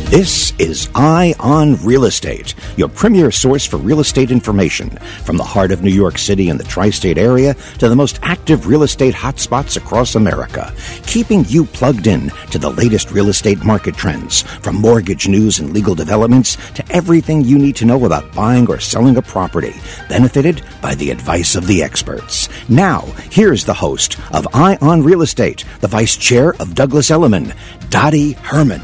This is Eye on Real Estate, your premier source for real estate information from the heart of New York City and the tri-state area to the most active real estate hotspots across America, keeping you plugged in to the latest real estate market trends, from mortgage news and legal developments to everything you need to know about buying or selling a property, benefited by the advice of the experts. Now, here's the host of Eye on Real Estate, the vice chair of Douglas Elliman, Dottie Herman.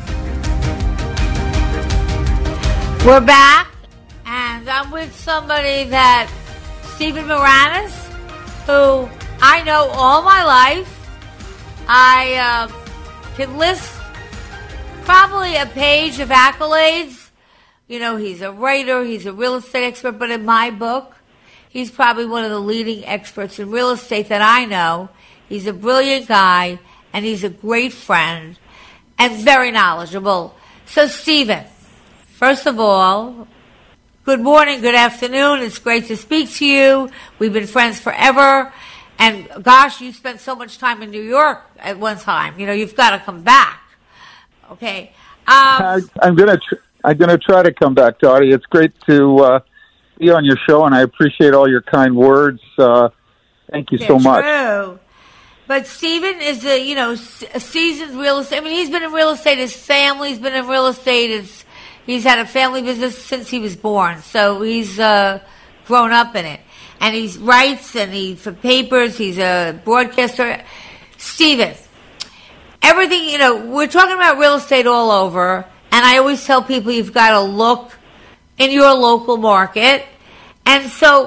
We're back, and I'm with somebody that, Stephen Moranis, who I know all my life. I can list probably a page of accolades. You know, he's a writer, he's a real estate expert, but in my book, he's probably one of the leading experts in real estate that I know. He's a brilliant guy, and he's a great friend, and very knowledgeable. So, Stephen, first of all, good morning, good afternoon. It's great to speak to you. We've been friends forever. And gosh, you spent so much time in New York at one time. You know, you've got to come back. Okay. I'm gonna try to come back, Dottie. It's great to be on your show, and I appreciate all your kind words. Thank you so much. True. But Stephen is a seasoned real estate. I mean, he's been in real estate. His family's been in real estate. He's had a family business since he was born, so he's grown up in it. And he writes for papers. He's a broadcaster. Stephen, everything, we're talking about real estate all over, and I always tell people you've got to look in your local market. And so,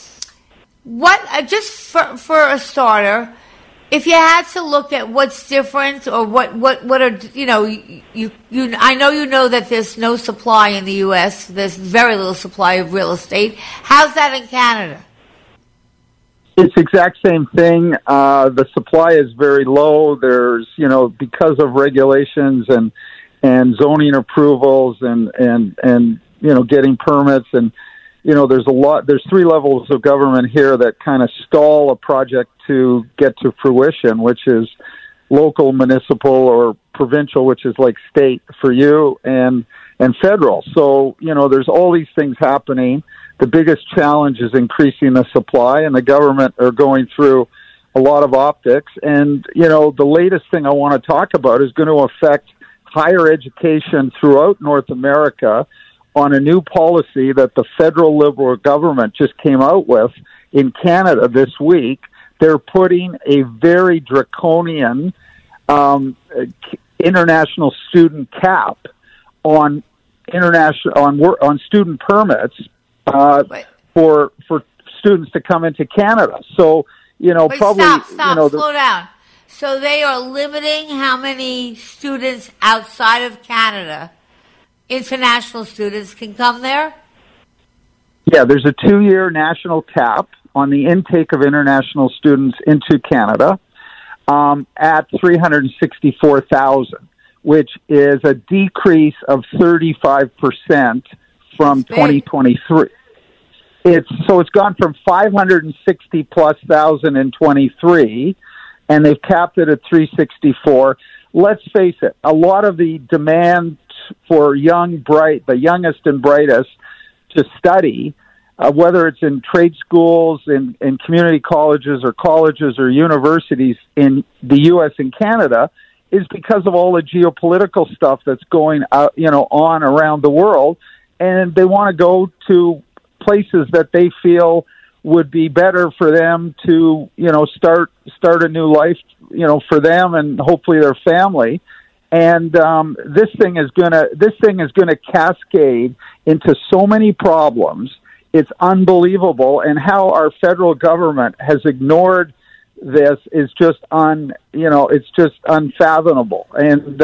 just for a starter, if you had to look at what's different or what are, I know you know that there's no supply in the U.S., there's very little supply of real estate. How's that in Canada? It's the exact same thing. The supply is very low. There's, because of regulations and zoning approvals and getting permits and, there's three levels of government here that kind of stall a project to get to fruition, which is local, municipal, or provincial, which is like state for you, and federal. So, there's all these things happening. The biggest challenge is increasing the supply, and the government are going through a lot of optics. And, the latest thing I want to talk about is going to affect higher education throughout North America on a new policy that the federal Liberal government just came out with in Canada this week. They're putting a very draconian international student cap on student permits for students to come into Canada. So probably slow down. So they are limiting how many students outside of Canada, international students, can come there? Yeah, there's a 2-year national cap on the intake of international students into Canada at 364,000, which is a decrease of 35% from 2023. It's gone from 560 plus thousand in 23, and they've capped it at 364. Let's face it, a lot of the demand for the youngest and brightest to study, whether it's in trade schools, in community colleges or universities in the U.S. and Canada, is because of all the geopolitical stuff that's going on around the world, and they want to go to places that they feel would be better for them to start a new life for them and hopefully their family. And this thing is gonna cascade into so many problems. It's unbelievable, and how our federal government has ignored this is just it's just unfathomable. And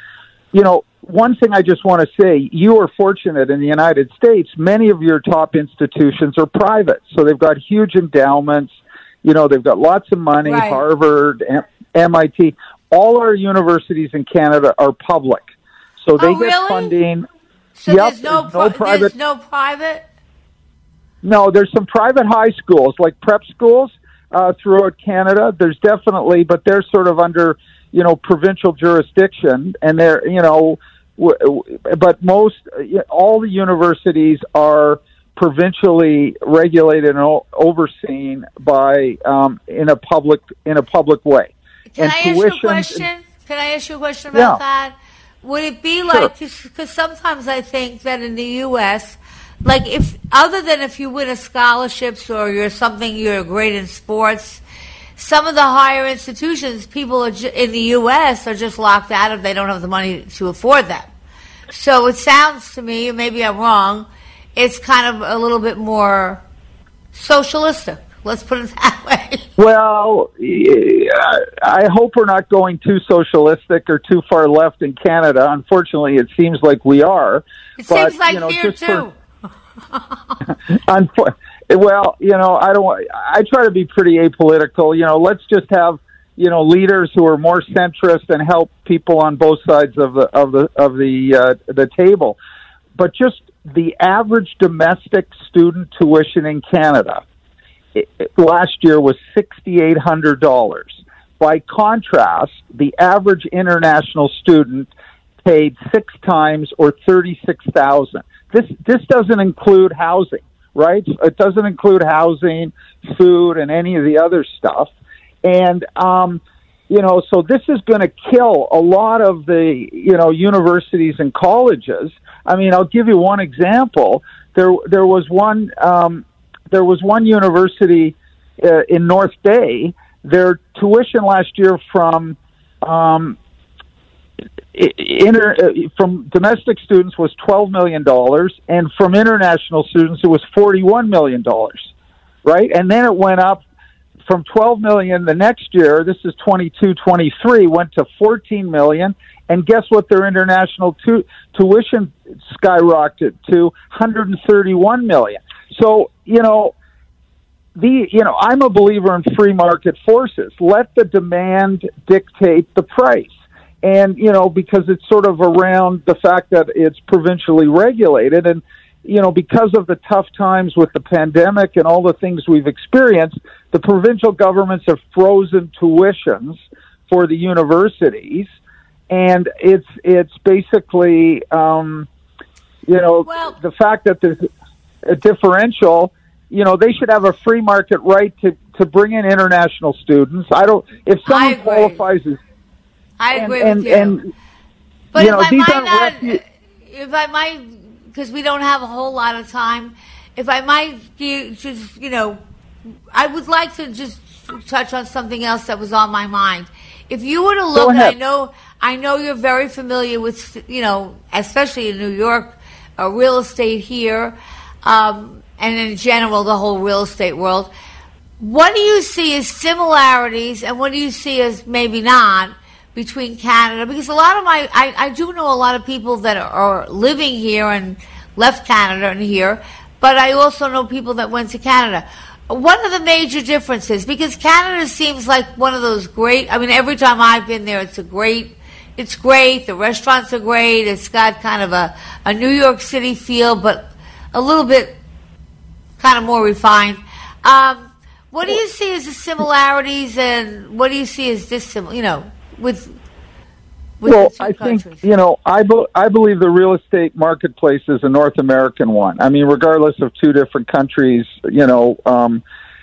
one thing I just want to say, you are fortunate in the United States. Many of your top institutions are private, so they've got huge endowments. They've got lots of money. Right. Harvard, MIT. All our universities in Canada are public, so they get funding. So there's no private. There's no private. No, there's some private high schools, like prep schools throughout Canada. There's definitely, but they're sort of under provincial jurisdiction, and they're but all the universities are provincially regulated and overseen by in a public way. Can I ask you a question? Can I ask you a question about that? Would it be like, because sometimes I think that in the U.S., like other than if you win a scholarships or you're great in sports, some of the higher institutions, people in the U.S. are just locked out if they don't have the money to afford them. So it sounds to me, maybe I'm wrong, it's kind of a little bit more socialistic. Let's put it that way. Well, I hope we're not going too socialistic or too far left in Canada. Unfortunately, it seems like we are. Seems like here too. Well, I try to be pretty apolitical. Let's just have leaders who are more centrist and help people on both sides of the table. But just the average domestic student tuition in Canada last year was $6,800. By contrast, the average international student paid 6 times or $36,000. This doesn't include housing, right? It doesn't include housing, food, and any of the other stuff. And so this is going to kill a lot of the universities and colleges. I mean, I'll give you one example. There was one university in North Bay. Their tuition last year from domestic students was $12 million, and from international students it was $41 million, right? And then it went up from $12 million the next year. This is 22-23, went to $14 million, and guess what? Their international tuition skyrocketed to $131 million. So I'm a believer in free market forces. Let the demand dictate the price. And, because it's sort of around the fact that it's provincially regulated. And, because of the tough times with the pandemic and all the things we've experienced, the provincial governments have frozen tuitions for the universities. And it's basically, the fact that there's a differential. They should have a free market right to bring in international students. If someone qualifies as... I agree with you. But if I might, because we don't have a whole lot of time, if I might just, I would like to just touch on something else that was on my mind. If you were to look, I know you're very familiar with, especially in New York, real estate here, and in general, the whole real estate world. What do you see as similarities, and what do you see as maybe not, between Canada? Because a lot of I do know a lot of people that are living here and left Canada and here, but I also know people that went to Canada. What are the major differences? Because Canada seems like one of those great, every time I've been there, it's great, the restaurants are great, it's got kind of a New York City feel, but a little bit kind of more refined. What do you see as the similarities, and what do you see as dissimilar, with well, I think, I believe the real estate marketplace is a North American one. Regardless of two different countries, one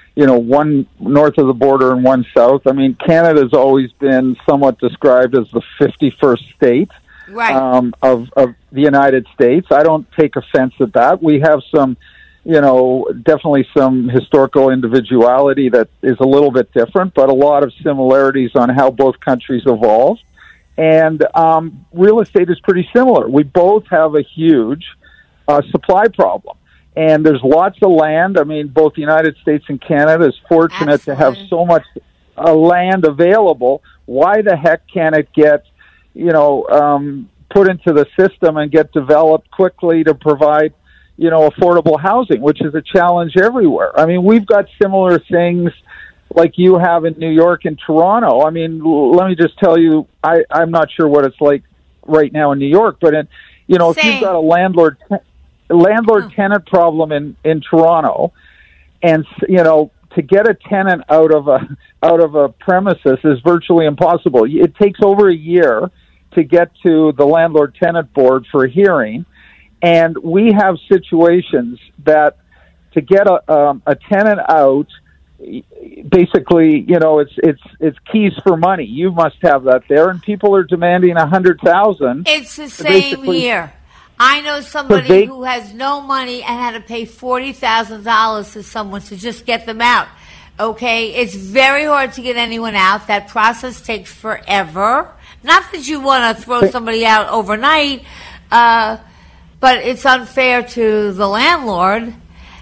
north of the border and one south. Canada's always been somewhat described as the 51st state, right, of the United States. I don't take offense at that. We have some, definitely some historical individuality that is a little bit different, but a lot of similarities on how both countries evolved. And real estate is pretty similar. We both have a huge supply problem. And there's lots of land. Both the United States and Canada is fortunate to have so much land available. Why the heck can't it get, put into the system and get developed quickly to provide, affordable housing, which is a challenge everywhere. We've got similar things like you have in New York and Toronto. Let me just tell you, I'm not sure what it's like right now in New York, but if you've got a landlord-tenant problem in Toronto, and to get a tenant out of a premises is virtually impossible. It takes over a year to get to the landlord-tenant board for a hearing. And we have situations that to get a tenant out, basically, it's keys for money. You must have that there, and people are demanding $100,000. It's the same here. I know somebody who has no money and had to pay $40,000 to someone to just get them out. Okay, it's very hard to get anyone out. That process takes forever. Not that you want to throw somebody out overnight, but it's unfair to the landlord.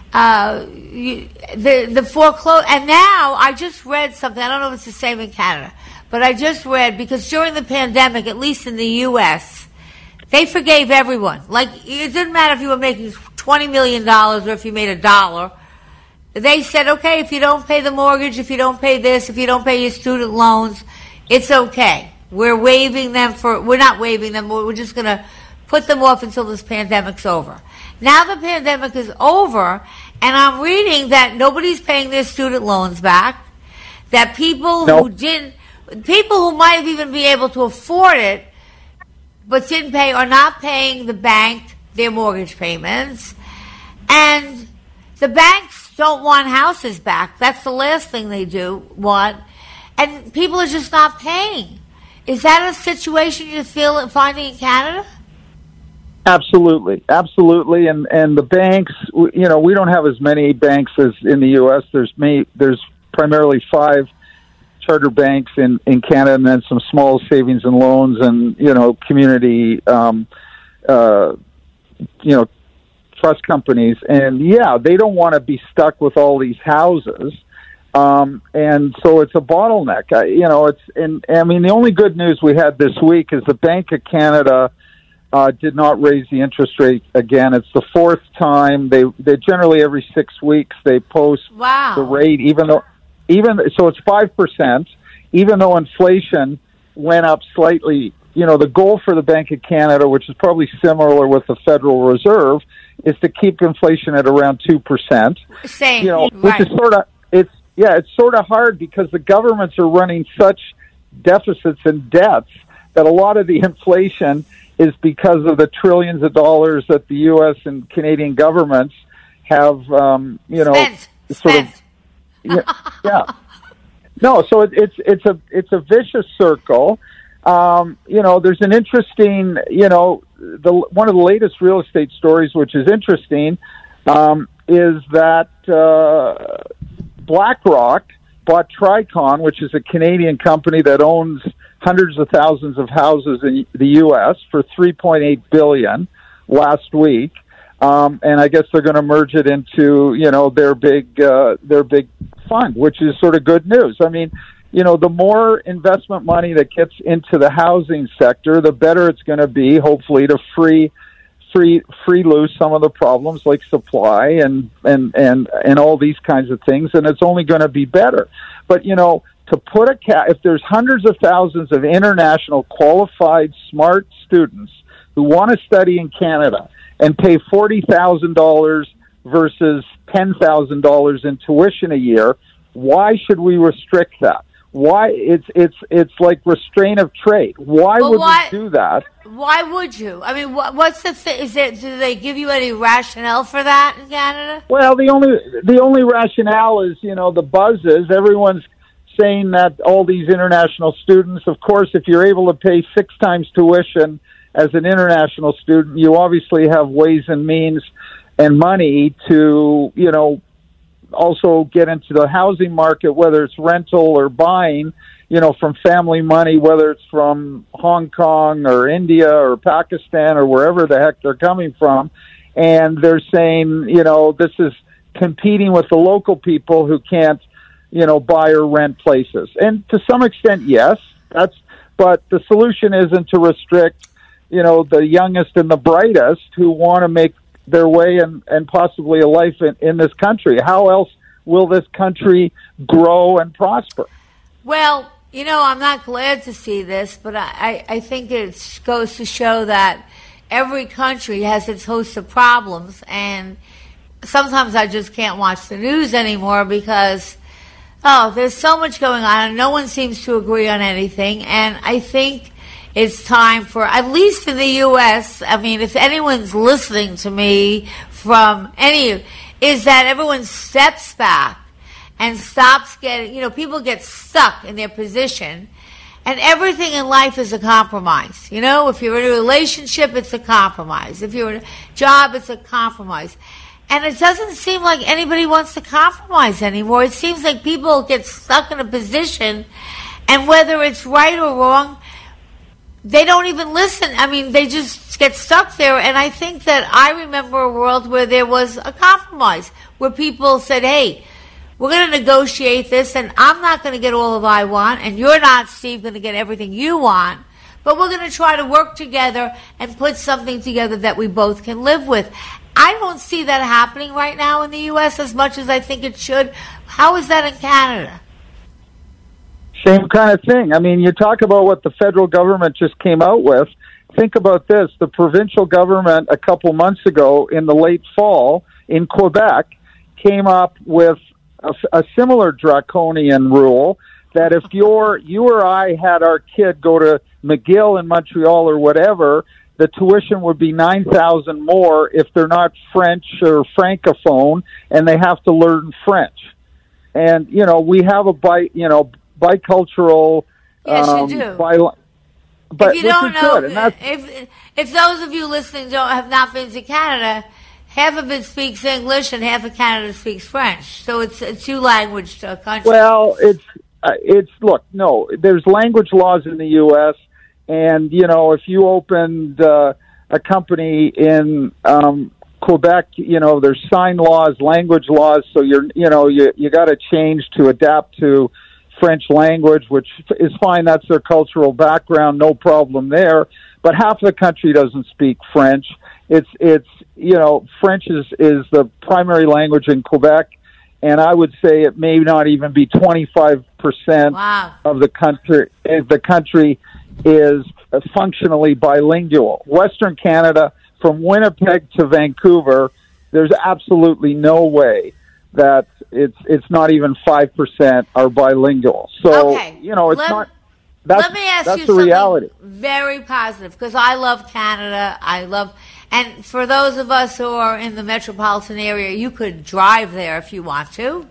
The foreclosure, and now I just read something. I don't know if it's the same in Canada, but I just read, because during the pandemic, at least in the U.S., they forgave everyone. Like, it didn't matter if you were making $20 million or if you made $1. They said, okay, if you don't pay the mortgage, if you don't pay this, if you don't pay your student loans, it's okay. We're waiving them we're not waiving them, we're just going to put them off until this pandemic's over. Now the pandemic is over, and I'm reading that nobody's paying their student loans back, that people who might have even be able to afford it, but didn't pay, are not paying the bank their mortgage payments, and the banks don't want houses back. That's the last thing they do want, and people are just not paying. Is that a situation you're finding in Canada? Absolutely. And the banks, we don't have as many banks as in the U.S. There's primarily 5 charter banks in Canada, and then some small savings and loans and, community, trust companies. And they don't want to be stuck with all these houses. And so it's a bottleneck. The only good news we had this week is the Bank of Canada did not raise the interest rate again. It's the 4th time. They generally every 6 weeks they post the rate, so it's 5%, even though inflation went up slightly. The goal for the Bank of Canada, which is probably similar with the Federal Reserve, is to keep inflation at around 2%. Same, which is it's sort of hard because the governments are running such deficits and debts that a lot of the inflation is because of the trillions of dollars that the U.S. and Canadian governments have, spent. No, so it's a vicious circle. There's an interesting, one of the latest real estate stories, which is interesting, is that BlackRock bought Tricon, which is a Canadian company that owns hundreds of thousands of houses in the U.S. for $3.8 billion last week. And I guess they're going to merge it into, their big fund, which is sort of good news. I mean, the more investment money that gets into the housing sector, the better it's going to be, hopefully, to free loose some of the problems like supply and all these kinds of things, and it's only going to be better. But to put if there's hundreds of thousands of international qualified smart students who want to study in Canada and pay $40,000 versus $10,000 in tuition a year, why should we restrict that? Why it's like restraint of trade. Why would we do that? Why would you? I mean, what's the thing? Do they give you any rationale for that in Canada? Well, the only rationale is the buzz is everyone's saying that all these international students. Of course, if you're able to pay 6 times tuition as an international student, you obviously have ways and means and money to also get into the housing market, whether it's rental or buying, from family money, whether it's from Hong Kong or India or Pakistan or wherever the heck they're coming from. And they're saying, this is competing with the local people who can't, buy or rent places. And to some extent, yes, but the solution isn't to restrict, the youngest and the brightest who want to make their way and possibly a life in this country. How else will this country grow and prosper? Well, I'm not glad to see this, but I think it goes to show that every country has its host of problems, and sometimes I just can't watch the news anymore because, there's so much going on, and no one seems to agree on anything, and I think it's time for, at least in the U.S., I mean, if anyone's listening to me from any, is that everyone steps back and stops getting, people get stuck in their position. And everything in life is a compromise. If you're in a relationship, it's a compromise. If you're in a job, it's a compromise. And it doesn't seem like anybody wants to compromise anymore. It seems like people get stuck in a position, and whether it's right or wrong, they don't even listen. I mean, they just get stuck there. And I think that I remember a world where there was a compromise, where people said, hey, we're going to negotiate this, and I'm not going to get all of I want, and you're not, Steve, going to get everything you want, but we're going to try to work together and put something together that we both can live with. I don't see that happening right now in the U.S. as much as I think it should. How is that in Canada? Same kind of thing. I mean, you talk about what the federal government just came out with. Think about this. The provincial government a couple months ago in the late fall in Quebec came up with a similar draconian rule that if you or I had our kid go to McGill in Montreal or whatever, the tuition would be $9,000 more if they're not French or Francophone and they have to learn French. And, we have a bicultural. Yes, you do. But if you don't know, if those of you listening have not been to Canada, half of it speaks English and half of Canada speaks French. So it's a two-language country. Well, there's language laws in the U.S., and, if you opened a company in Quebec, there's sign laws, language laws, so you got to change to adapt to French language, which is fine. That's their cultural background, no problem there. But half the country doesn't speak French. French is the primary language in Quebec, and I would say it may not even be 25% of the country. The country is functionally bilingual. Western Canada, from Winnipeg to Vancouver, there's absolutely no way that it's not even 5% are bilingual. So okay. It's not. Let me ask you the reality. Something very positive, because I love Canada. And for those of us who are in the metropolitan area, you could drive there if you want to.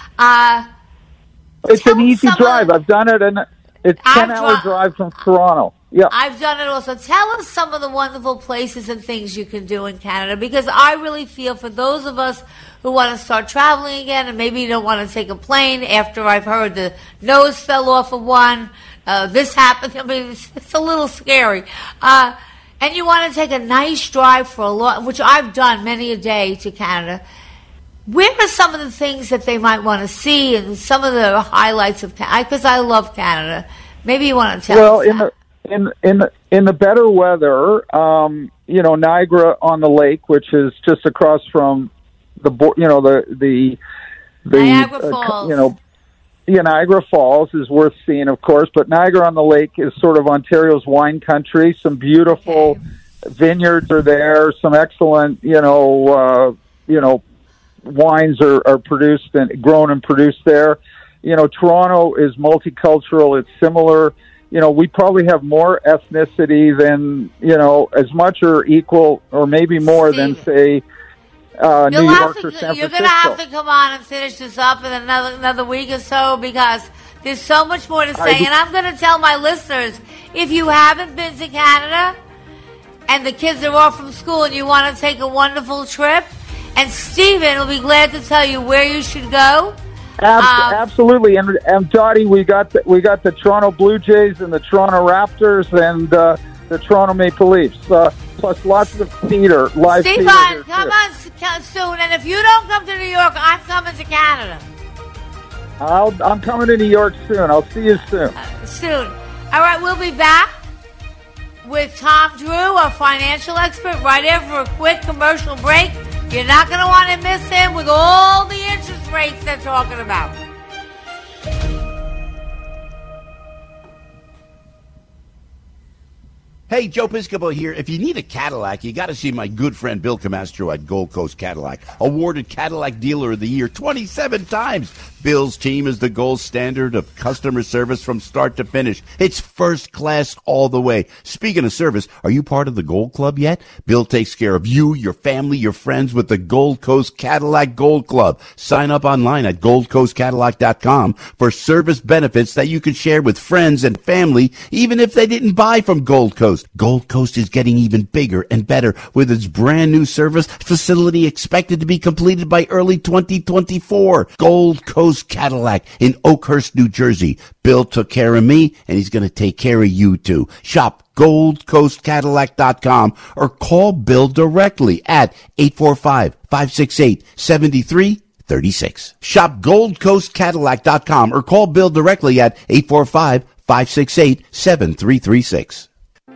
It's an easy drive. I've done it, and it's 10-hour drive from Toronto. Yeah, I've done it also. Tell us some of the wonderful places and things you can do in Canada, because I really feel for those of us who want to start traveling again, and maybe you don't want to take a plane after I've heard the nose fell off of one, this happened. I mean, it's a little scary. And you want to take a nice drive for a lot, which I've done many a day to Canada. Where are some of the things that they might want to see and some of the highlights of Canada? Because I love Canada. Maybe you want to tell us that. In the better weather, Niagara on the Lake, which is just across from the Niagara Falls. Niagara Falls is worth seeing, of course, but Niagara on the Lake is sort of Ontario's wine country. Some beautiful vineyards are there. Some excellent, wines are produced and grown and produced there. Toronto is multicultural. It's similar. We probably have more ethnicity than, as much or equal or maybe more than, say, New York or San Francisco. You're going to have to come on and finish this up in another week or so, because there's so much more to say. And I'm going to tell my listeners, if you haven't been to Canada and the kids are off from school and you want to take a wonderful trip, and Stephen will be glad to tell you where you should go. Absolutely, and Dottie, we got the Toronto Blue Jays and the Toronto Raptors and the Toronto Maple Leafs, plus lots of theater, live theater. Stephen, come on soon, and if you don't come to New York, I'm coming to Canada. I'm coming to New York soon. I'll see you soon. Soon. All right, we'll be back with Tom Drew, our financial expert, right after a quick commercial break. You're not going to want to miss him with all the interest rates they're talking about. Hey, Joe Piscopo here. If you need a Cadillac, you got to see my good friend Bill Camastro at Gold Coast Cadillac. Awarded Cadillac Dealer of the Year 27 times. Bill's team is the gold standard of customer service from start to finish. It's first class all the way. Speaking of service, are you part of the Gold Club yet? Bill takes care of you, your family, your friends with the Gold Coast Cadillac Gold Club. Sign up online at goldcoastcadillac.com for service benefits that you can share with friends and family, even if they didn't buy from Gold Coast. Gold Coast is getting even bigger and better with its brand new service facility expected to be completed by early 2024. Gold Coast Cadillac in Oakhurst, New Jersey. Bill took care of me, and he's going to take care of you too. Shop goldcoastcadillac.com or call Bill directly at 845-568-7336. Shop goldcoastcadillac.com or call Bill directly at 845-568-7336.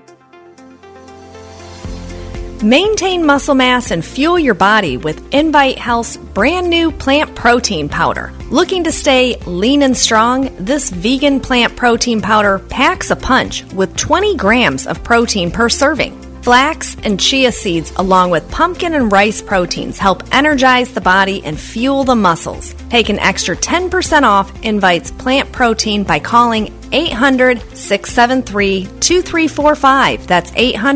Maintain muscle mass and fuel your body with Invite Health's brand new plant protein powder. Looking to stay lean and strong? This vegan plant protein powder packs a punch with 20 grams of protein per serving. Flax and chia seeds along with pumpkin and rice proteins help energize the body and fuel the muscles. Take an extra 10% off Invite's plant protein by calling 800-673-2345. That's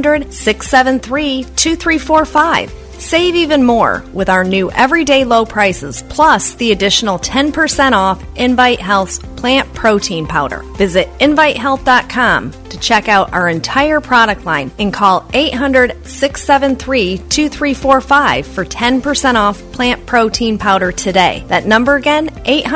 800-673-2345. Save even more with our new everyday low prices, plus the additional 10% off Invite Health's plant protein powder. Visit invitehealth.com to check out our entire product line and call 800-673-2345 for 10% off plant protein powder today. That number again,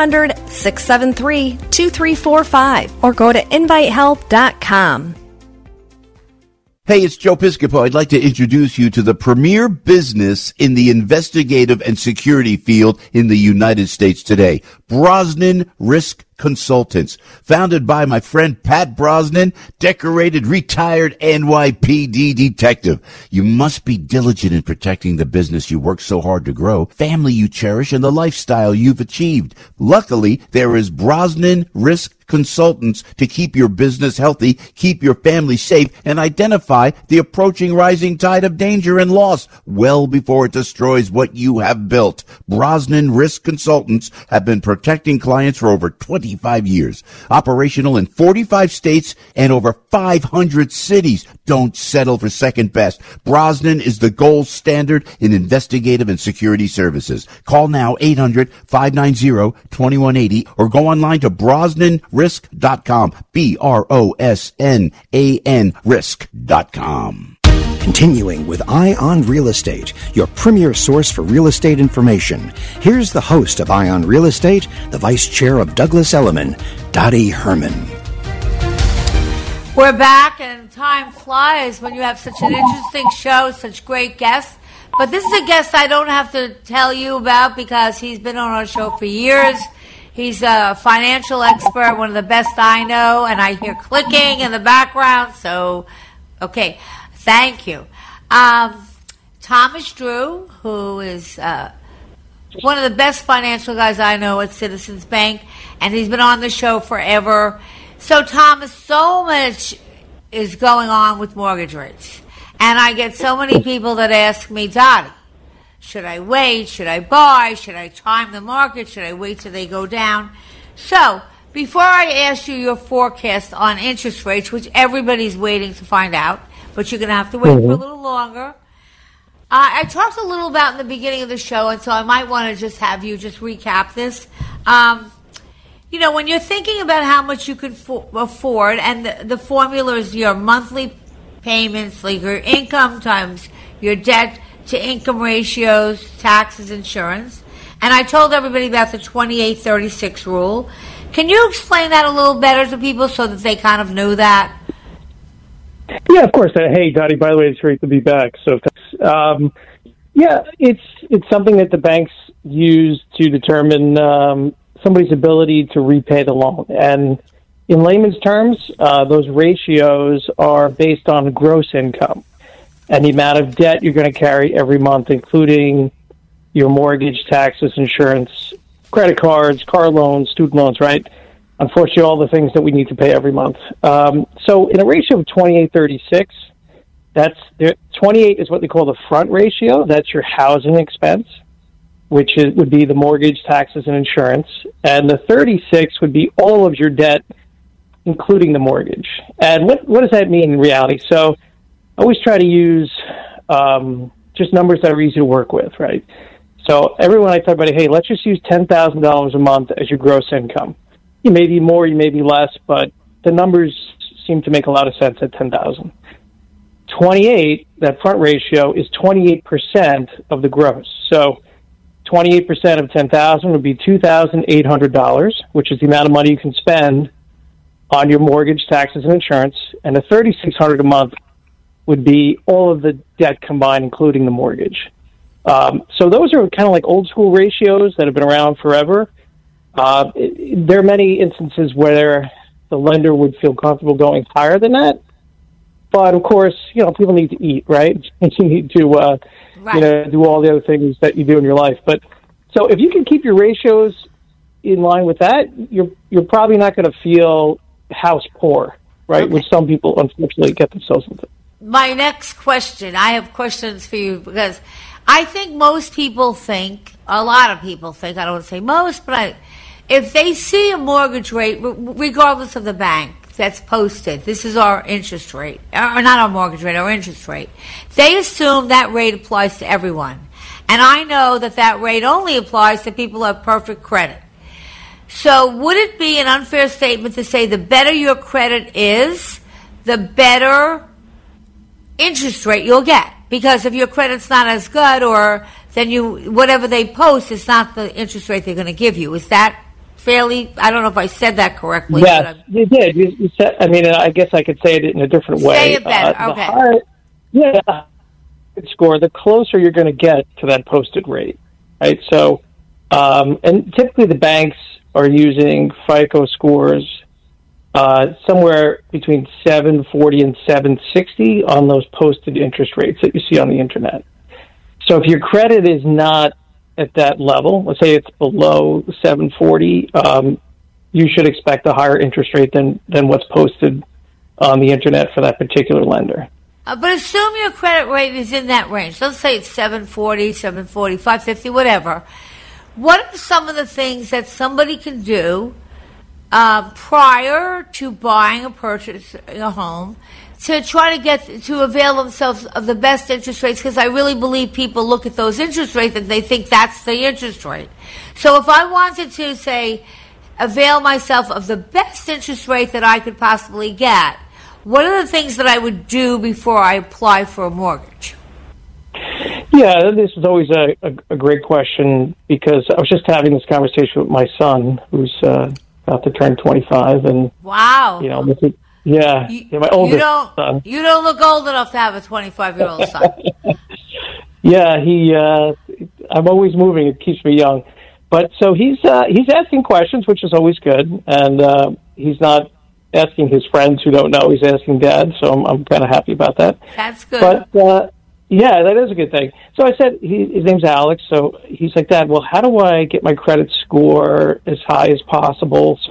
800-673-2345, or go to invitehealth.com. Hey, it's Joe Piscopo. I'd like to introduce you to the premier business in the investigative and security field in the United States today, Brosnan Risk Consultants. Founded by my friend Pat Brosnan, decorated retired NYPD detective. You must be diligent in protecting the business you work so hard to grow, family you cherish, and the lifestyle you've achieved. Luckily, there is Brosnan Risk Consultants to keep your business healthy, keep your family safe, and identify the approaching rising tide of danger and loss well before it destroys what you have built. Brosnan Risk Consultants have been protecting clients for over 25 years. Operational in 45 states and over 500 cities. Don't settle for second best. Brosnan is the gold standard in investigative and security services. Call now 800-590-2180 or go online to brosnanrisk.com. BROSNAN risk.com. Continuing with Eye on Real Estate, your premier source for real estate information. Here's the host of Eye on Real Estate, the Vice Chair of Douglas Elliman, Dottie Herman. We're back, and time flies when you have such an interesting show, such great guests. But this is a guest I don't have to tell you about because he's been on our show for years. He's a financial expert, one of the best I know, and I hear clicking in the background. So, okay, thank you. Thomas Drew, who is one of the best financial guys I know at Citizens Bank, and he's been on the show forever. So, Thomas, so much is going on with mortgage rates. And I get so many people that ask me, Dottie, should I wait? Should I buy? Should I time the market? Should I wait till they go down? So, before I ask you your forecast on interest rates, which everybody's waiting to find out, but you're going to have to wait for a little longer, I talked a little about in the beginning of the show, and so I might want to just have you just recap this. You know, when you're thinking about how much you could afford, and the formula is your monthly payments, like your income times your debt to income ratios, taxes, insurance. And I told everybody about the 28-36 rule. Can you explain that a little better to people so that they kind of know that? Yeah, of course. Hey, Dottie, by the way, it's great to be back. So, yeah, it's something that the banks use to determine somebody's ability to repay the loan. And in layman's terms, those ratios are based on gross income and the amount of debt you're going to carry every month, including your mortgage, taxes, insurance, credit cards, car loans, student loans, right? unfortunately, all the things that we need to pay every month. So in a ratio of 28-36, 28 is what they call the front ratio. That's your housing expense, which would be the mortgage, taxes, and insurance. And the 36 would be all of your debt, including the mortgage. And what does that mean in reality? So I always try to use just numbers that are easy to work with, right? So everyone I talk about, hey, let's just use $10,000 a month as your gross income. You may be more, you may be less, but the numbers seem to make a lot of sense at $10,000. 28, that front ratio, is 28% of the gross. So 28% of $10,000 would be $2,800, which is the amount of money you can spend on your mortgage, taxes, and insurance. And the $3,600 a month would be all of the debt combined, including the mortgage. So those are kind of like old school ratios that have been around forever. There are many instances where the lender would feel comfortable going higher than that. But of course, people need to eat, right? And you need to, do all the other things that you do in your life. But so if you can keep your ratios in line with that, you're probably not going to feel house poor, right? Okay. Which some people unfortunately get themselves into. My next question, I have questions for you because I think most people think, a lot of people think, I don't want to say most, but if they see a mortgage rate, regardless of the bank, that's posted, this is our interest rate, or not our mortgage rate, our interest rate, they assume that rate applies to everyone. And I know that rate only applies to people who have perfect credit. So would it be an unfair statement to say the better your credit is, the better interest rate you'll get? Because if your credit's not as good, or then whatever they post is not the interest rate they're going to give you. Is that fairly, I don't know if I said that correctly. Yes, you did. You said, I guess I could say it in a different way. Say it better, okay. Score, the closer you're going to get to that posted rate, right? So, and typically the banks are using FICO scores somewhere between 740 and 760 on those posted interest rates that you see on the internet. So if your credit is not at that level, let's say it's below 740, you should expect a higher interest rate than what's posted on the internet for that particular lender. But assume your credit rate is in that range. Let's say it's 740, 740, 550, whatever. What are some of the things that somebody can do prior to buying a home to try to avail themselves of the best interest rates? Because I really believe people look at those interest rates and they think that's the interest rate. So if I wanted to, say, avail myself of the best interest rate that I could possibly get, what are the things that I would do before I apply for a mortgage? Yeah, this is always a great question, because I was just having this conversation with my son, who's about to turn 25, and wow, my oldest son. You don't look old enough to have a 25-year-old son. Yeah, I'm always moving. It keeps me young. But so he's asking questions, which is always good, and he's not asking his friends who don't know. He's asking Dad, so I'm kind of happy about that. That's good. But yeah, that is a good thing. So I said, his name's Alex, so he's like, Dad, well, how do I get my credit score as high as possible?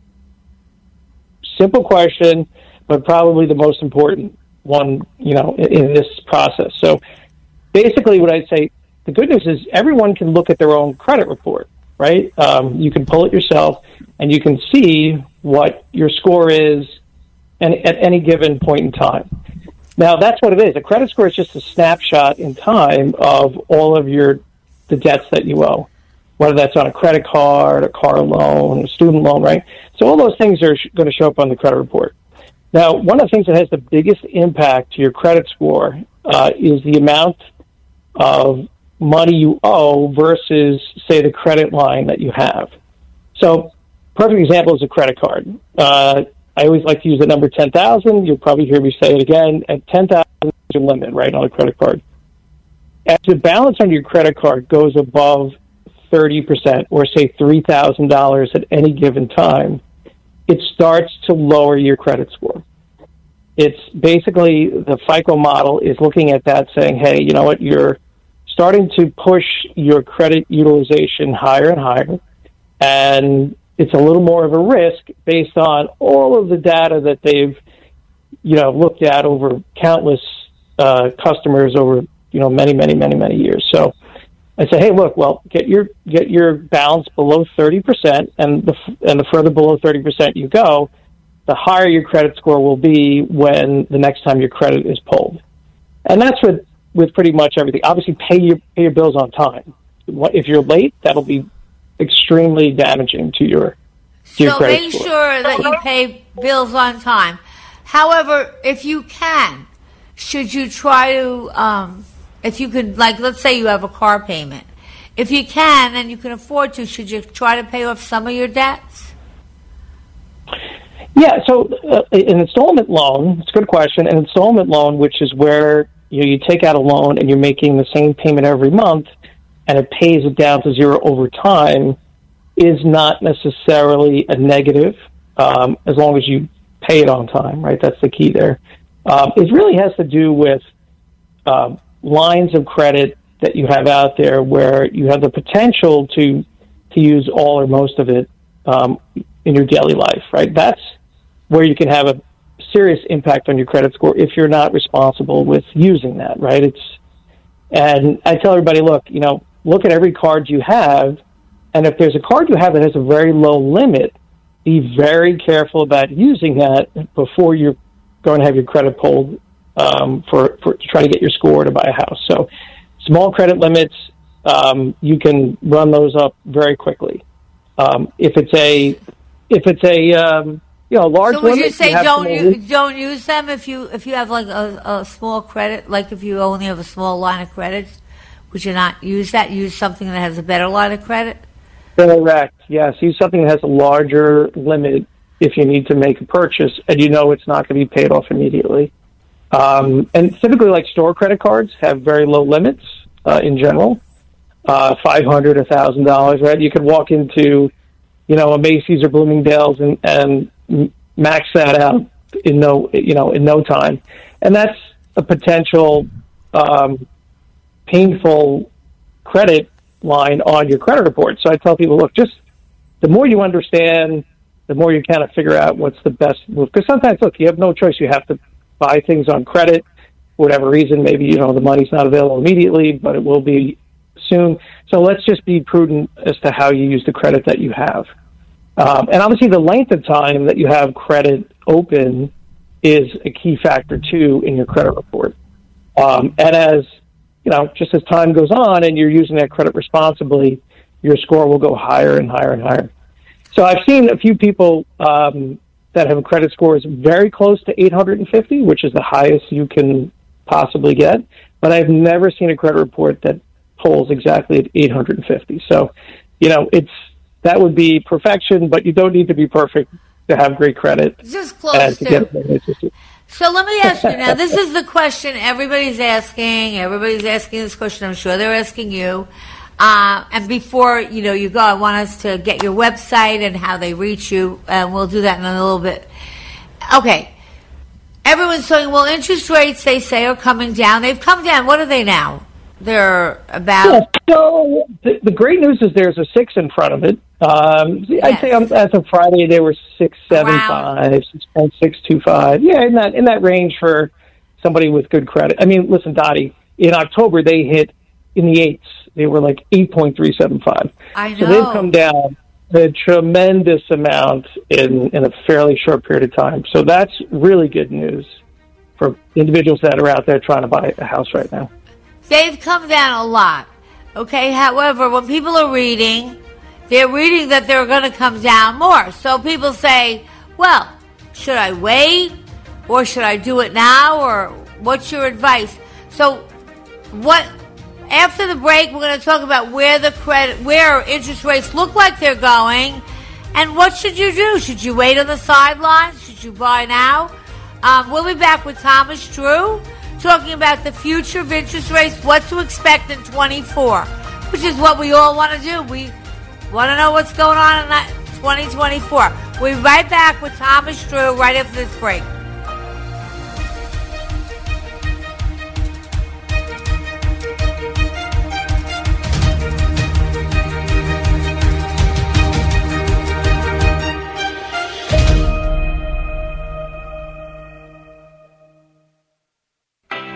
Simple question, but probably the most important one, in this process. So basically what I'd say, the good news is everyone can look at their own credit report, right? You can pull it yourself, and you can see what your score is at any given point in time. Now, that's what it is. A credit score is just a snapshot in time of all of the debts that you owe, whether that's on a credit card, a car loan, a student loan, right? So all those things are going to show up on the credit report. Now, one of the things that has the biggest impact to your credit score is the amount of money you owe versus, say, the credit line that you have. So, perfect example is a credit card. I always like to use the number 10,000. You'll probably hear me say it again. At 10,000 is your limit, right, on a credit card. As the balance on your credit card goes above 30%, or say $3,000 at any given time, it starts to lower your credit score. It's basically, the FICO model is looking at that saying, hey, you know what, you're starting to push your credit utilization higher and higher, and it's a little more of a risk based on all of the data that they've, looked at over countless customers over, many years. So I say, hey, look, well, get your balance below 30%, and the further below 30% you go, the higher your credit score will be when the next time your credit is pulled. And that's with pretty much everything. Obviously, pay your bills on time. If you're late, that'll be extremely damaging to your credit score. So make sure that you pay bills on time. However, if you can, should you try to, if you could, like, let's say you have a car payment. If you can and you can afford to, should you try to pay off some of your debts? Yeah, so an installment loan, it's a good question. An installment loan, which is where you take out a loan and you're making the same payment every month and it pays it down to zero over time, is not necessarily a negative as long as you pay it on time, right? That's the key there. It really has to do with lines of credit that you have out there where you have the potential to use all or most of it in your daily life, right? That's where you can have a serious impact on your credit score if you're not responsible with using that, right? And I tell everybody, look at every card you have, and if there's a card you have that has a very low limit, be very careful about using that before you're going to have your credit pulled for to try to get your score to buy a house. So small credit limits, you can run those up very quickly. If it's a large so would limit, you say don't use them if you have like a small credit, like if you only have a small line of credit, would you not use that? Use something that has a better line of credit? Correct. Yes, use something that has a larger limit if you need to make a purchase and it's not going to be paid off immediately. And typically, like store credit cards have very low limits in general, $500, $1,000. Right? You could walk into, a Macy's or Bloomingdale's and max that out in no time, and that's a potential painful credit line on your credit report. So I tell people, look, just the more you understand, the more you kind of figure out what's the best move. Because sometimes, look, you have no choice. You have to buy things on credit for whatever reason. Maybe, the money's not available immediately, but it will be soon. So let's just be prudent as to how you use the credit that you have. And obviously the length of time that you have credit open is a key factor, too, in your credit report. And as, just as time goes on and you're using that credit responsibly, your score will go higher and higher and higher. So I've seen a few people that have credit scores very close to 850, which is the highest you can possibly get. But I've never seen a credit report that pulls exactly at 850. So, that would be perfection, but you don't need to be perfect to have great credit. Just close to. So let me ask you now, this is the question everybody's asking. Everybody's asking this question. I'm sure they're asking you. And before, you go, I want us to get your website and how they reach you, and we'll do that in a little bit. Okay. Everyone's saying, well, interest rates, they say, are coming down. They've come down. What are they now? They're about... So the great news is there's a 6 in front of it. Yes. I'd say as of Friday, they were 6.75, 6.625. Yeah, in that range for somebody with good credit. I mean, listen, Dottie, in October, they hit in the 8s. They were like 8.375. I know. So they've come down a tremendous amount in a fairly short period of time. So that's really good news for individuals that are out there trying to buy a house right now. They've come down a lot. Okay, however, when people are reading, they're reading that they're going to come down more. So people say, well, should I wait? Or should I do it now? Or what's your advice? So after the break, we're going to talk about where interest rates look like they're going, and what should you do? Should you wait on the sidelines? Should you buy now? We'll be back with Thomas Drew, talking about the future of interest rates, what to expect in 24, which is what we all want to do. We want to know what's going on in 2024. We'll be right back with Thomas Drew right after this break.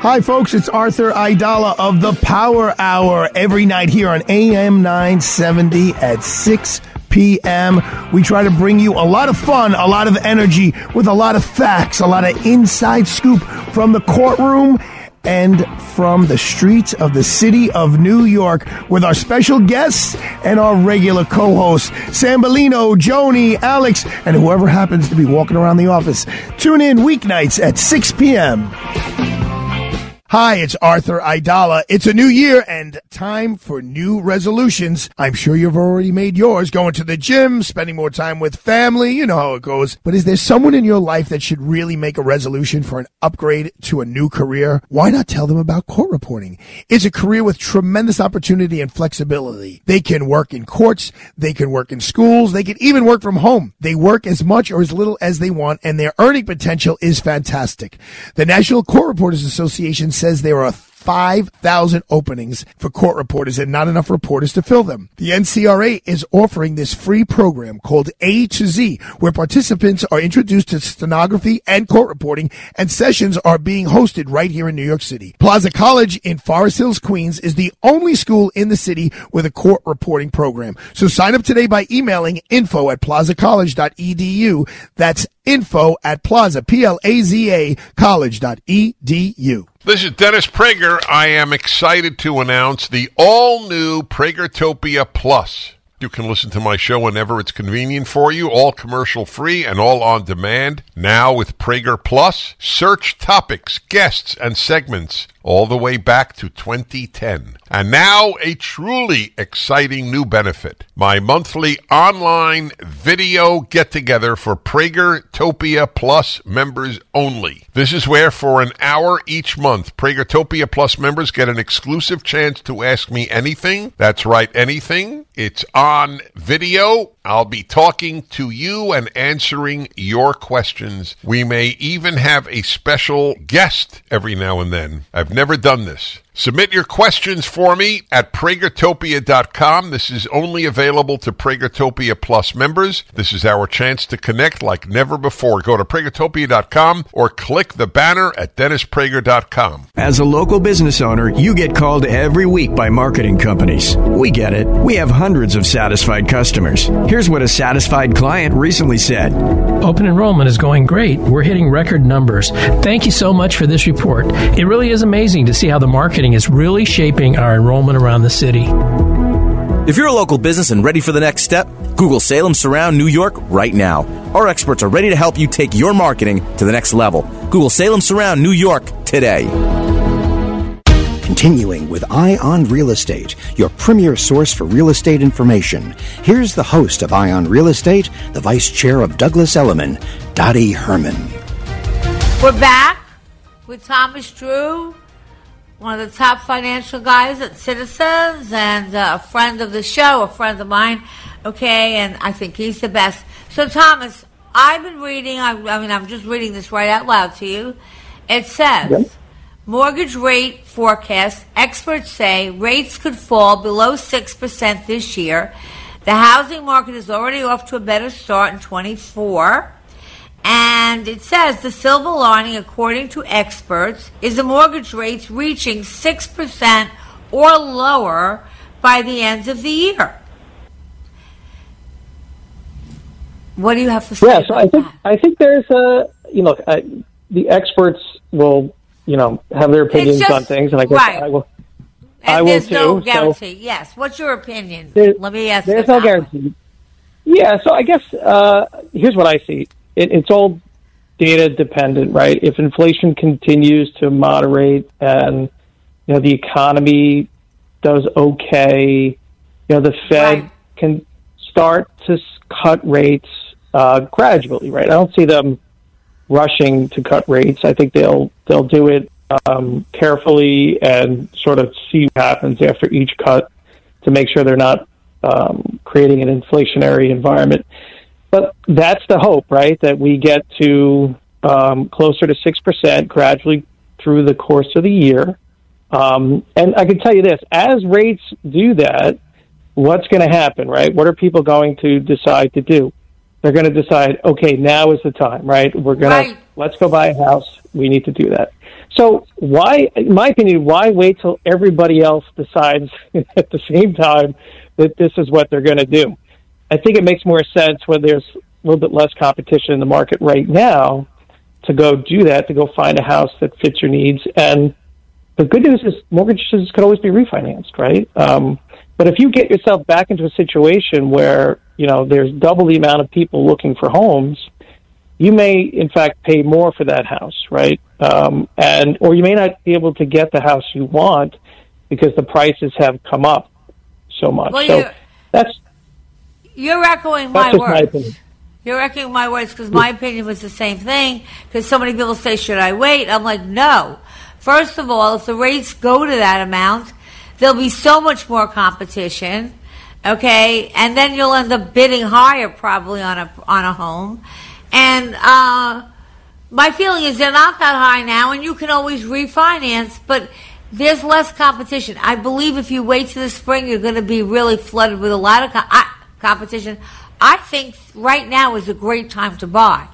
Hi, folks. It's Arthur Aidala of the Power Hour every night here on AM 970 at 6 p.m. We try to bring you a lot of fun, a lot of energy, with a lot of facts, a lot of inside scoop from the courtroom and from the streets of the city of New York with our special guests and our regular co-hosts, Sambolino, Joni, Alex, and whoever happens to be walking around the office. Tune in weeknights at 6 p.m. Hi, it's Arthur Aidala. It's a new year and time for new resolutions. I'm sure you've already made yours, going to the gym, spending more time with family. You know how it goes. But is there someone in your life that should really make a resolution for an upgrade to a new career? Why not tell them about court reporting? It's a career with tremendous opportunity and flexibility. They can work in courts. They can work in schools. They can even work from home. They work as much or as little as they want, and their earning potential is fantastic. The National Court Reporters Association says there are 5,000 openings for court reporters and not enough reporters to fill them. The NCRA is offering this free program called A to Z, where participants are introduced to stenography and court reporting, and sessions are being hosted right here in New York City. Plaza College in Forest Hills, Queens is the only school in the city with a court reporting program. So sign up today by emailing info@plazacollege.edu. That's info@plaza, Plaza, college.edu. This is Dennis Prager. I am excited to announce the all-new Pragertopia Plus. You can listen to my show whenever it's convenient for you, all commercial-free and all on demand. Now with Prager Plus, search topics, guests, and segments all the way back to 2010. And now a truly exciting new benefit. My monthly online video get-together for Pragertopia Plus members only. This is where for an hour each month, Pragertopia Plus members get an exclusive chance to ask me anything. That's right, anything. It's on video. I'll be talking to you and answering your questions. We may even have a special guest every now and then. I've never done this. Submit your questions for me at Pragertopia.com. This is only available to Pragertopia Plus members. This is our chance to connect like never before. Go to Pragertopia.com or click the banner at DennisPrager.com. As a local business owner, you get called every week by marketing companies. We get it. We have hundreds of satisfied customers. Here's what a satisfied client recently said. Open enrollment is going great. We're hitting record numbers. Thank you so much for this report. It really is amazing to see how the marketing is really shaping our enrollment around the city. If you're a local business and ready for the next step, Google Salem Surround New York right now. Our experts are ready to help you take your marketing to the next level. Google Salem Surround New York today. Continuing with Eye on Real Estate, your premier source for real estate information. Here's the host of Eye on Real Estate, the vice chair of Douglas Elliman, Dottie Herman. We're back with Thomas Drew, one of the top financial guys at Citizens and a friend of the show, a friend of mine, okay, and I think he's the best. So, Thomas, I've been reading, I'm just reading this right out loud to you. It says, mortgage rate forecast, experts say rates could fall below 6% this year. The housing market is already off to a better start in 24. And it says the silver lining, according to experts, is the mortgage rates reaching 6% or lower by the end of the year. What do you have to say? Yeah, so I think there's the experts will have their opinions on things, and I guess right. I will. And I will there's no too. guarantee. So yes. What's your opinion? Let me ask. There's no guarantee. Yeah. So I guess here's what I see. It's all data dependent, right? If inflation continues to moderate and the economy does okay, the Fed can start to cut rates gradually, right? I don't see them rushing to cut rates. I think they'll do it carefully and sort of see what happens after each cut to make sure they're not creating an inflationary environment. But that's the hope, right? That we get to closer to 6% gradually through the course of the year. And I can tell you this, as rates do that, what's going to happen, right? What are people going to decide to do? they're going to decide, okay, now is the time, right? Let's go buy a house. We need to do that. So why, in my opinion, why wait till everybody else decides at the same time that this is what they're going to do? I think it makes more sense when there's a little bit less competition in the market right now to go do that, to go find a house that fits your needs. And the good news is mortgages can always be refinanced, right? But if you get yourself back into a situation where, there's double the amount of people looking for homes, you may, in fact, pay more for that house, right? Or you may not be able to get the house you want because the prices have come up so much. Well, you're echoing my words. You're echoing my words because my opinion was the same thing. Because so many people say, should I wait? I'm like, no. First of all, if the rates go to that amount, there'll be so much more competition, okay? And then you'll end up bidding higher probably on a home. And my feeling is they're not that high now, and you can always refinance, but there's less competition. I believe if you wait till the spring, you're going to be really flooded with a lot of competition. I think right now is a great time to buy.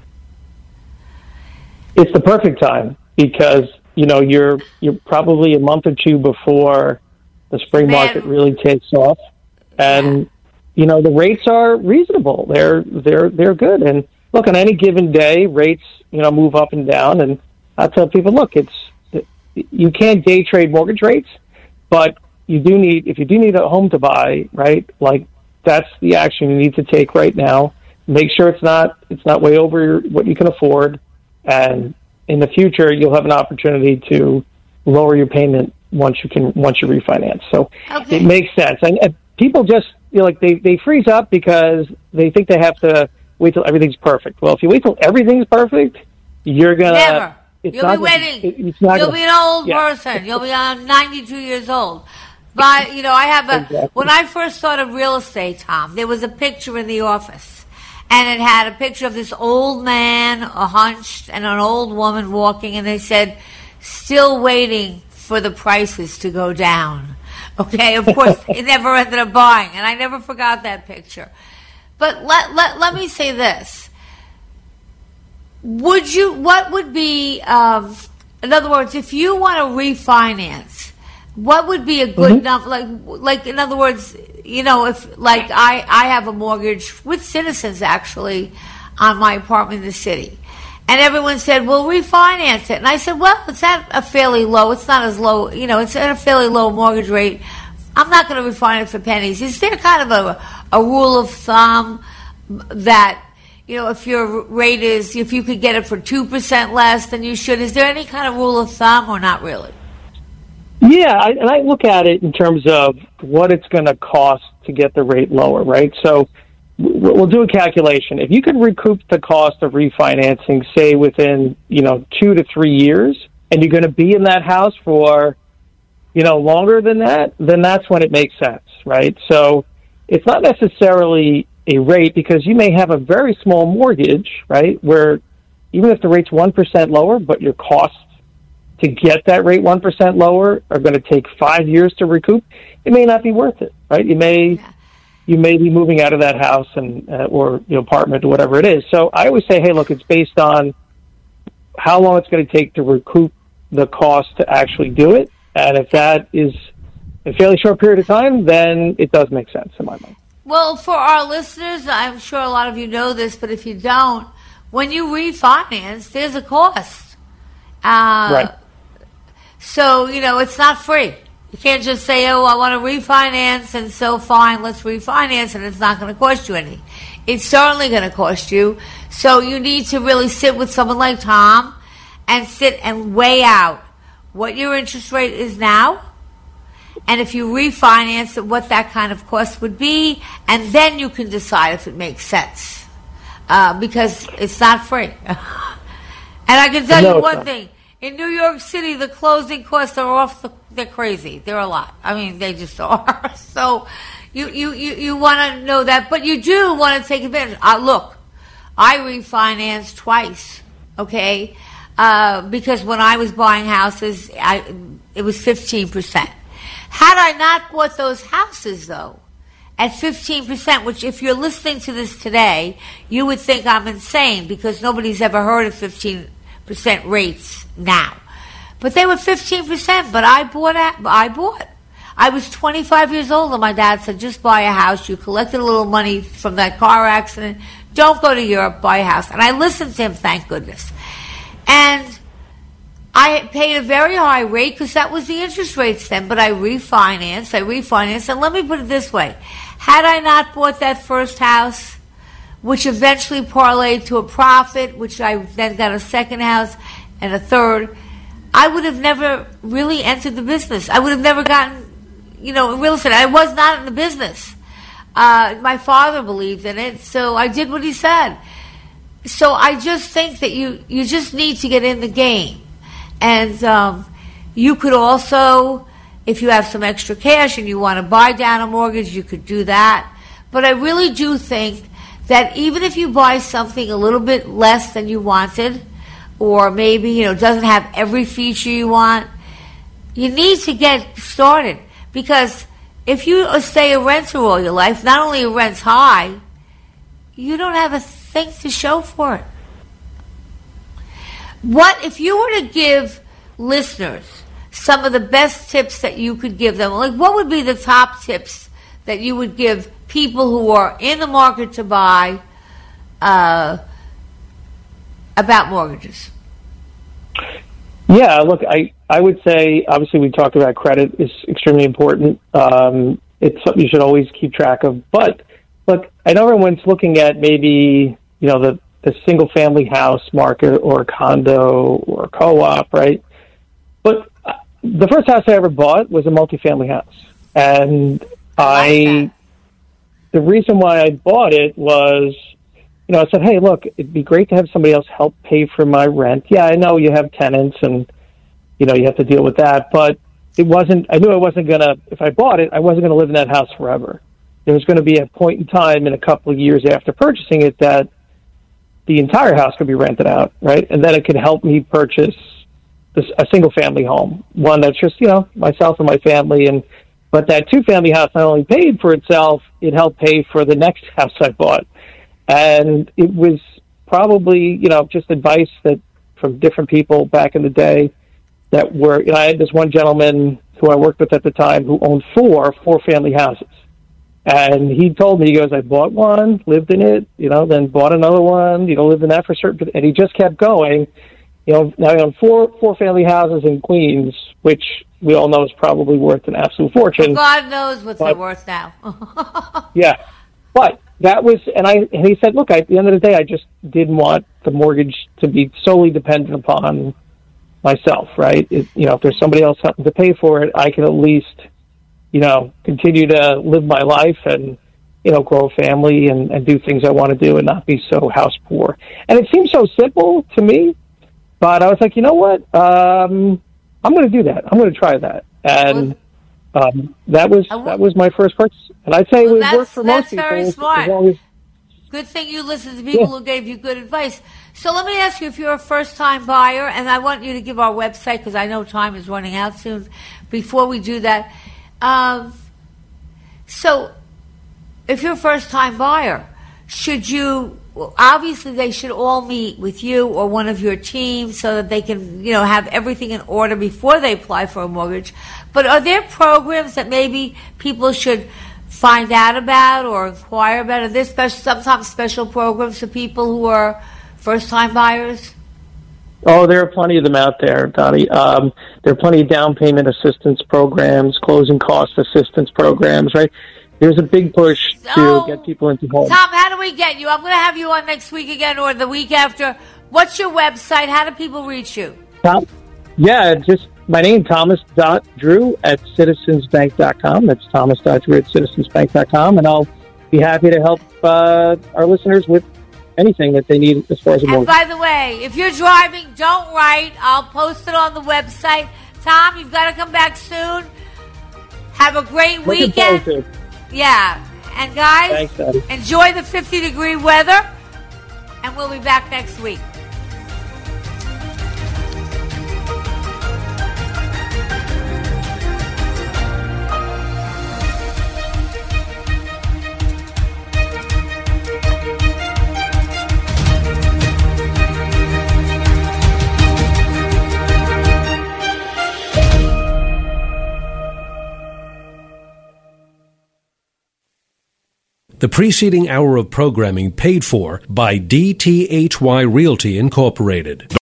It's the perfect time because, you're probably a month or two before the spring market really takes off. And, the rates are reasonable. They're good. And look, on any given day, rates, move up and down. And I tell people, look, you can't day trade mortgage rates, but if you do need a home to buy, right? Like that's the action you need to take right now. Make sure it's not way over what you can afford. And in the future, you'll have an opportunity to lower your payment once you refinance. So It makes sense. And people just, they freeze up because they think they have to wait till everything's perfect. Well, if you wait till everything's perfect, you're going to... Never. You'll be waiting. You'll be an old person. You'll be 92 years old. But, when I first started real estate, Tom, there was a picture in the office. And it had a picture of this old man, hunched, and an old woman walking. And they said, still waiting for the prices to go down. Okay, of course, it never ended up buying. And I never forgot that picture. But let me say this. What would be, in other words, if you want to refinance, what would be a good enough, like in other words, if like I have a mortgage with Citizens actually on my apartment in the city. And everyone said, well, refinance it. And I said, well, it's at a fairly low, it's not as low, it's at a fairly low mortgage rate. I'm not going to refinance it for pennies. Is there kind of a rule of thumb that, if your rate is, if you could get it for 2% less than you should, is there any kind of rule of thumb or not really? Yeah, I look at it in terms of what it's going to cost to get the rate lower, right? So we'll do a calculation. If you could recoup the cost of refinancing, say within, 2 to 3 years, and you're going to be in that house for, longer than that, then that's when it makes sense, right? So it's not necessarily a rate because you may have a very small mortgage, right, where even if the rate's 1% lower, but your costs to get that rate 1% lower are going to take 5 years to recoup, it may not be worth it, right? You may be moving out of that house or apartment or whatever it is. So I always say, hey, look, it's based on how long it's going to take to recoup the cost to actually do it. And if that is a fairly short period of time, then it does make sense in my mind. Well, for our listeners, I'm sure a lot of you know this, but if you don't, when you refinance, there's a cost. Right. So, it's not free. You can't just say, oh, I want to refinance, and so fine, let's refinance, and it's not going to cost you any. It's certainly going to cost you. So you need to really sit with someone like Tom and sit and weigh out what your interest rate is now, and if you refinance it, what that kind of cost would be, and then you can decide if it makes sense. Because it's not free. And I can tell you one thing. In New York City, the closing costs are they're crazy. They're a lot. I mean, they just are. So you want to know that, but you do want to take advantage. Look, I refinanced twice, okay? Because when I was buying houses, it was 15%. Had I not bought those houses, though, at 15%, which if you're listening to this today, you would think I'm insane because nobody's ever heard of 15% rates now. But they were 15%, but I bought. I was 25 years old and my dad said, just buy a house. You collected a little money from that car accident. Don't go to Europe, buy a house. And I listened to him, thank goodness. And I paid a very high rate because that was the interest rates then, but I refinanced. And let me put it this way. Had I not bought that first house, which eventually parlayed to a profit, which I then got a second house and a third, I would have never really entered the business. I would have never gotten, real estate. I was not in the business. My father believed in it, so I did what he said. So I just think that you just need to get in the game. And you could also, if you have some extra cash and you want to buy down a mortgage, you could do that. But I really do think that even if you buy something a little bit less than you wanted, or maybe, doesn't have every feature you want, you need to get started. Because if you stay a renter all your life, not only your rent's high, you don't have a thing to show for it. What if you were to give listeners some of the best tips that you could give them? Like, what would be the top tips that you would give people who are in the market to buy about mortgages? Yeah, look, I would say, obviously we talked about credit is extremely important. It's something you should always keep track of. But, look, I know everyone's looking at maybe, the single-family house market or a condo or a co-op, right? But the first house I ever bought was a multifamily house. And the reason why I bought it was, I said, hey, look, it'd be great to have somebody else help pay for my rent. Yeah, I know you have tenants and, you have to deal with that. But I knew I wasn't going to, if I bought it, I wasn't going to live in that house forever. There was going to be a point in time in a couple of years after purchasing it that the entire house could be rented out, right? And then it could help me purchase a single-family home, one that's just, myself and my family. But that two-family house not only paid for itself, it helped pay for the next house I bought. And it was probably, just advice that from different people back in the day that were, I had this one gentleman who I worked with at the time who owned four-family houses. And he told me, he goes, I bought one, lived in it, then bought another one, lived in that for a certain, and he just kept going. Now he owned four family houses in Queens, which we all know is probably worth an absolute fortune. Well, God knows what they're worth now. Yeah. But that was, and he said, look, at the end of the day, I just didn't want the mortgage to be solely dependent upon myself, right? If there's somebody else having to pay for it, I can at least, continue to live my life and, grow a family and do things I want to do and not be so house poor. And it seems so simple to me, but I was like, you know what? I'm going to do that. I'm going to try that. And that was my first purchase. And I'd say it would work for most people. That's very smart. Good thing you listen to people who gave you good advice. So let me ask you, if you're a first-time buyer, and I want you to give our website because I know time is running out soon. Before we do that, so if you're a first-time buyer, obviously they should all meet with you or one of your teams so that they can, have everything in order before they apply for a mortgage. But are there programs that maybe people should find out about or inquire about? Are there sometimes special programs for people who are first-time buyers? Oh, there are plenty of them out there, Donnie. There are plenty of down payment assistance programs, closing cost assistance programs, right? There's a big push to get people into homes. Tom, how do we get you? I'm going to have you on next week again or the week after. What's your website? How do people reach you? Just my name, Thomas.Drew at citizensbank.com. That's Thomas.Drew at citizensbank.com. And I'll be happy to help our listeners with anything that they need as far as a mortgage. And by the way, if you're driving, don't write. I'll post it on the website. Tom, you've got to come back soon. Have a great weekend. Yeah. And guys, thanks, enjoy the 50-degree weather. And we'll be back next week. The preceding hour of programming paid for by DTHY Realty Incorporated.